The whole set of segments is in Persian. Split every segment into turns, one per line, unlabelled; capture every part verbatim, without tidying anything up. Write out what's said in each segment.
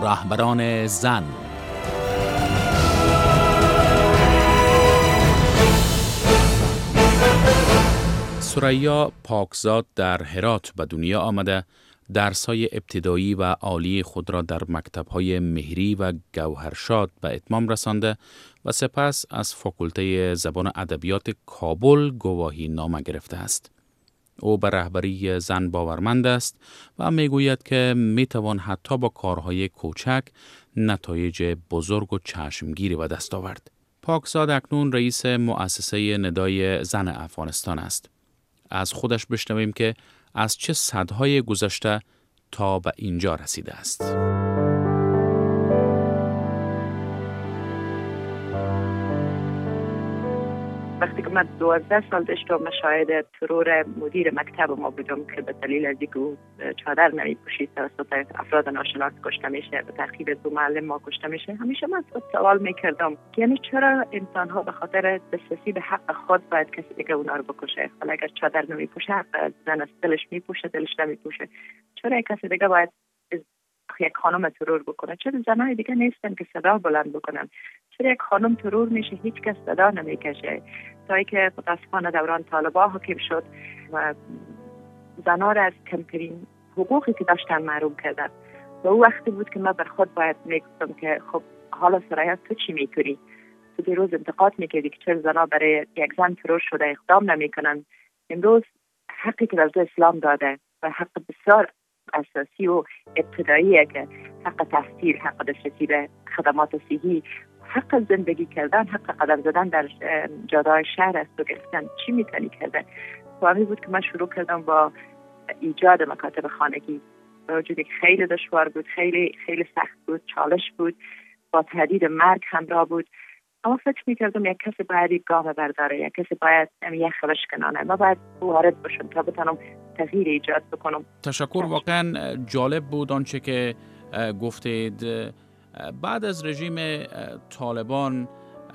رهبران زن. ثریا پاکزاد در هرات به دنیا آمده، درس‌های ابتدایی و عالی خود را در مکتب‌های مهری و گوهرشاد به اتمام رسانده و سپس از فاکولته زبان ادبیات کابل گواهی نامه گرفته است. او به رهبری زن باورمند است و میگوید که میتوان حتی با کارهای کوچک نتایج بزرگ و چشمگیری به دست آورد. پاکزاد اکنون رئیس مؤسسه ندای زن افغانستان است. از خودش بشنویم که از چه صدهای گذشته تا به اینجا رسیده است.
وقتی که من دوازده سال داشتم شاهد ترور مدیر مکتب ما بودم که به دلیل از اینکه چادر نمی‌پوشید توسط افراد ناشناس کشته میشه، به ترتیب دو معلم ما کشته میشه. همیشه من خود سوال میکردم که یعنی چرا انسان ها به خاطر دسترسی به حق خود باید کسی دیگه اونا رو بکشه؟ حالا اگر چادر نمی‌پوشه، زن از دلش میپوشه، دلش نمیپوشه، چرا کسی دیگه باید یک خانم ترور بکنه؟ چرا زنای دیگه نیستن که صدا بلند بکنن؟ چرا یک خانم ترور میشه هیچ کس صدا نمیکشه؟ تا اینکه متاسفانه دوران طالبان حاکم شد و زنها را از کمترین حقوقی که داشتن محروم کردن و او وقتی بود که من بر خود باید میگفتم که خب حالا ثریا تو چی میکنی؟ تو دیروز انتقاد میکردی که چرا زنها برای یک زن ترور شده اقدام نمیکنن. امروز حقی که در اسلام داده و حق بسیار اساسی و ابتداییه که حق تحصیل، حق دسترسی به خدمات صحی، حق زندگی کردن، حق قدم زدن در جاده‌های شهر است و گرفتن چی میتونی کردن. واقعی بود که من شروع کردم با ایجاد مکاتب خانگی. با وجودی که خیلی دشوار بود، خیلی خیلی سخت بود، چالش بود، با تهدید مرگ همراه بود، اما فکر میکردم یک کسی باید یک گام برداره، یک کسی باید یک خبش کنانه، ما باید وارد باشم تا بتونم تغییر ایجاد بکنم.
تشکر. واقعا جالب بود آنچه که گفتید. بعد از رژیم طالبان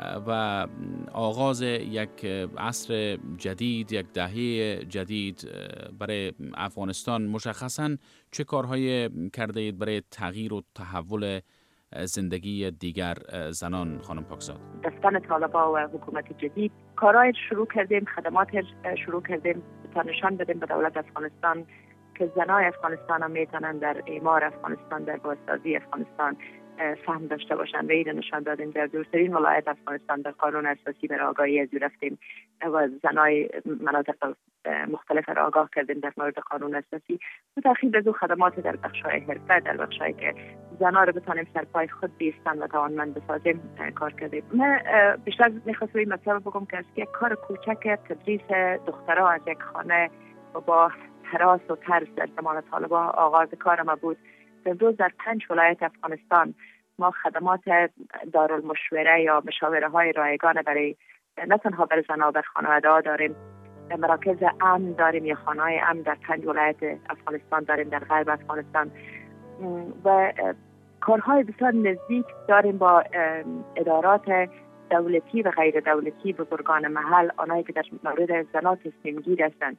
و آغاز یک عصر جدید، یک دهه جدید برای افغانستان، مشخصاً چه کارهای کرده اید برای تغییر و تحول زندگی دیگر زنان خانم پاکزاد؟
دستان طالبان و حکومت جدید کارهای شروع کردیم، خدمات شروع کردیم تا نشان بدیم به دولت افغانستان که زنای افغانستان هم میتونن در اعمار افغانستان، در بازسازی افغانستان فهم داشته باشند و این نشان دادیم. در دورترین ولایت افغانستان در قانون اساسی بر آگاهی از رفتیم و زنای مناطق مختلف را آگاه کردیم در مورد قانون اساسی و تأخیر از خدمات در بخش‌های حرفه، در بخش‌هایی که زنها رو بتانیم سرپای خود بیستن و توانمند بسازیم کار کردیم. من بیشتر می‌خواستم این مطلب بگم که از یک کار کوچک تدریس دخترها از یک خانه و با هراس و ترس در زمان طالبان آغاز کار ما بود. امروز در پنج ولایت افغانستان ما خدمات دارالمشوره یا مشاوره های رایگان برای نه تنها برای زنها و خانواده ها داریم، مراکز امن داریم یا خانه های امن در پنج ولایت افغانستان داریم، در غرب افغانستان، و کارهای بسیار نزدیک داریم با ادارات دولتی و غیر دولتی، بزرگان محل، آنهایی که در مورد زنان تصمیم گیر هستند.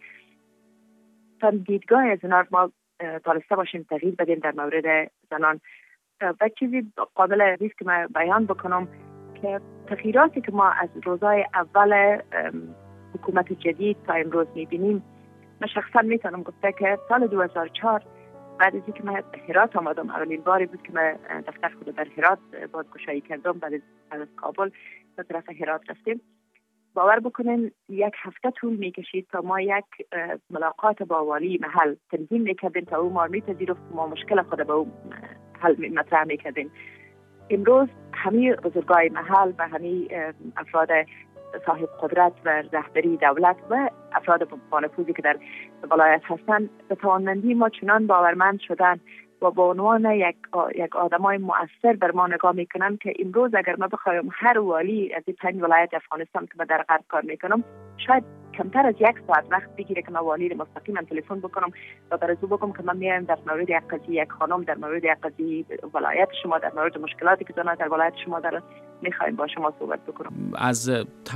تا دیدگاه از اینا ما تانسته باشیم تغییر بدیم در مورد زنان. و چیزی قابل است که من بیان بکنم که تغییراتی که ما از روزهای اول حکومت جدید تا امروز میبینیم، من شخصا میتونم گفته که سال دو هزار و چهار بعد از اینکه من هرات آمدم، اولین باری بود که من دفتر خود در هرات بازگشایی کردم، بعد از کابل به طرف هرات رفتیم. باور بکنین یک هفته طول میکشید تا ما یک ملاقات با والی محل تنظیم میکردیم تا او ما میپذیرفت ما مشکل خود به او حل مطرح میکردیم. امروز همه بزرگای محل و همه افراد صاحب قدرت و رهبری دولت و افراد با نفوذی که در ولایت هستند به توانمندی ما چنان باورمند شدن و با عنوان یک یک آدمای مؤثر بر ما نگاه میکنن که امروز اگر ما بخوایم هر والی از این پنج ولایت افغانستان که من در غرب کار میکنم، شاید کمتر از یک ساعت وقت بگیره که من والی مستقیما تلفن بکنم و برای او بگم که من میایم در مورد یک قضیه، یک خانم در مورد یک قضیه ولایت شما، در مورد مشکلاتی که زنان در ولایت شما دارن، میخوایم با شما صحبت بکنم.
از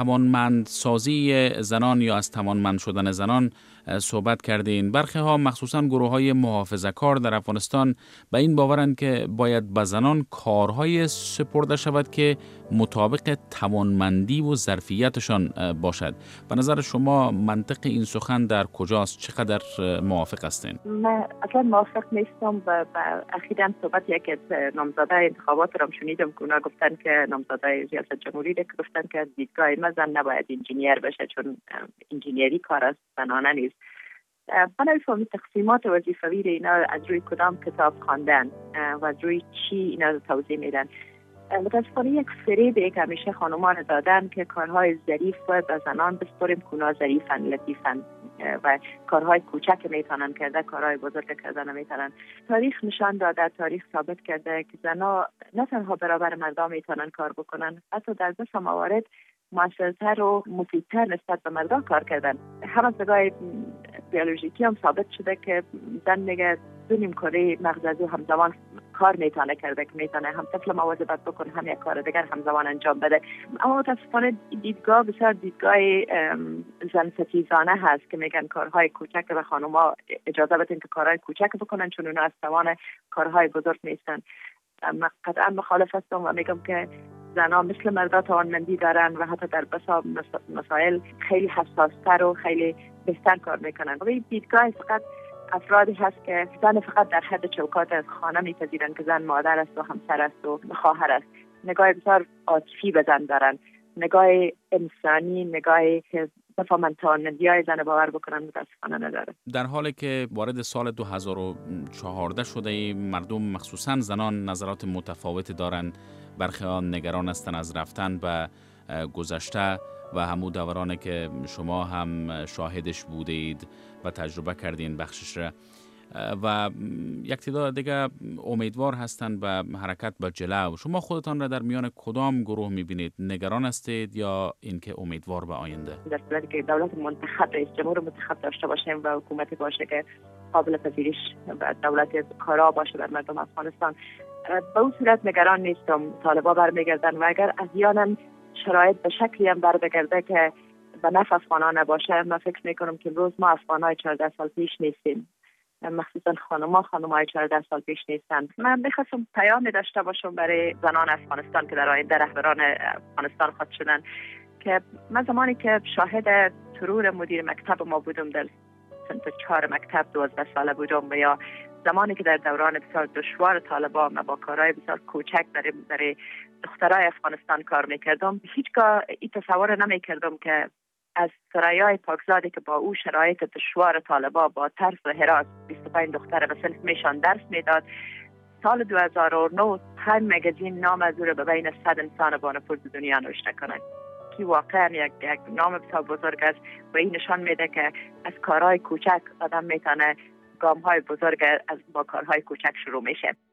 توانمندسازی زنان یا از توانمند شدن زنان صحبت کردین. برخی ها مخصوصا گروه های محافظه‌کار در افغانستان به این باورند که باید به زنان کارهای سپرده شود که مطابق توانمندی و ظرفیتشان باشد. به نظر شما منطق این سخن در کجاست؟ چقدر موافق هستین؟
من اصلا موافق نیستم. و اخیراً صحبت یک از نامزده انتخابات را شنیدم که اونا گفتن که نامزده ریاست جمهوری که گفتن که دیدگاه ما زن نباید انجینیر بشه چون انجینیری کار است، زنانه نیست. من نمی‌فهمم تقسیمات وظیفوی اینا از روی کدام کتاب خواندن و از روی چی اینا توضیح میدن. متاسفانه یک فریبی که همیشه خانومان دادن که کارهای ظریف و به زنان بسپریم که اونا ظریفن، لطیفن و کارهای کوچک میتونن کرده، کارهای بزرگ کردن نمیتونن. تاریخ نشان داده، تاریخ ثابت کرده که زنها نه تنها برابر مردان میتونن کار بکنن، حتی در بسیار موارد موثرتر و مفیدتر نسبت به مردان کار کردن. هم از نگاه بیولوژیکی هم ثابت شده که زن میگه دو نیم کره مغزی همزمان کار میتونه کرده که میتونه هم طفل مواظبت بکنه هم یک کار دیگر همزمان انجام بده. اما متاسفانه دیدگاه بسیار دیدگاه زن ستیزانه هست که میگن کارهای کوچک و خانوما اجازه بدین که کارهای کوچک بکنن چون اونا از توان کارهای بزرگ نیستن. من قطعا مخالف هستم و میگم که زنها مثل مردا توانمندی دارن و حتی در بسیار مسائل خیلی حساستر و خیلی بهتر کار میکنن. و این دیدگاه فقط افرادی هست که زن فقط در حد چوکات خانه میپذیرن که زن مادر است و همسر است و خواهر است. نگاه بسیار عاطفی به زن دارن، نگاه انسانی، نگاهی که بفهمن توانمندی‌های زن باور بکنن متاسفانه نداره.
در حالی که وارد سال دو هزار و چهارده شده، مردم مخصوصا زنان نظرات متفاوت دارن. برخی آن نگران هستند از رفتن به گذشته و همون دورانی که شما هم شاهدش بودید و تجربه کردین بخشش را، و یک تعداد دیگه امیدوار هستند به حرکت به جلو. شما خودتان را در میان کدام گروه میبینید؟ نگران هستید یا اینکه امیدوار به آینده؟
در صورتی که دولت منتخب، رئیس جمهور منتخب داشته باشیم و حکومتی باشه که قابل پذیرش و دولت کارا باشه در مردم افغانستان، به اون صورت نگران نیستم. طالبا برمیگردن و اگر احیانا شرایط به شکلی هم برگرده که به نفع افغانان نباشه، من فکر میکنم که امروز ما افغانای چهارده سال پیش نیستیم، مخصوصا خانم‌ها خانم‌های چهارده سال پیش نیستن. من بخواستم پیامی داشته باشم برای زنان افغانستان که در آینده رهبران افغانستان خواهد شدن، که من زمانی که شاهد ترور مدیر مکتب ما بودم در سنت چهار مکتب دوازده ساله بودم و یا زمانی که در دوران بسیار دشوار طالبان و با کارهای بسیار کوچک برای برای دخترای افغانستان کار میکردم، هیچگاه این تصور نمیکردم که از ثریای پاکزادی که با او شرایط دشوار طالبان با ترس و هراس بیست و پنج دختر به صنف میشان درس میداد، سال دو هزار و نه تایم مگزین نام از او را به بین صد انسان با نفوذ دنیا نوشته کنند که واقعا یک, یک نام بسیار بزرگ است و این نشان میده که از کارهای کوچک آدم میتونه گام‌های بزرگ از با کارهای کوچک شروع میشه.